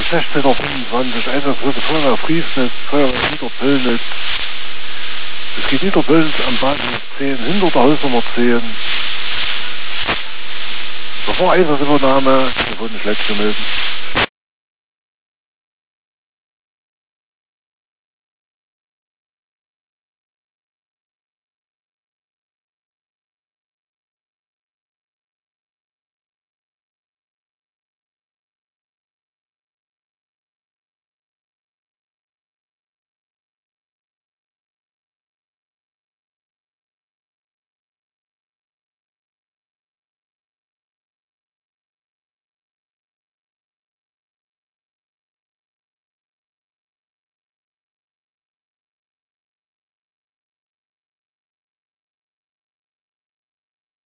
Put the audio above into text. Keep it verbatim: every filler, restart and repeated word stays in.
sechzehner fünfundzwanzig, Einsatzgruppe Feuerwehr Friesnitz, Feuerwehr Niederpöllnitz. Es geht Niederpöllnitz am Bahnhof zehn, hinter der Hausnummer zehn. Bevor Einsatzübernahme, telefonisch letzte melden.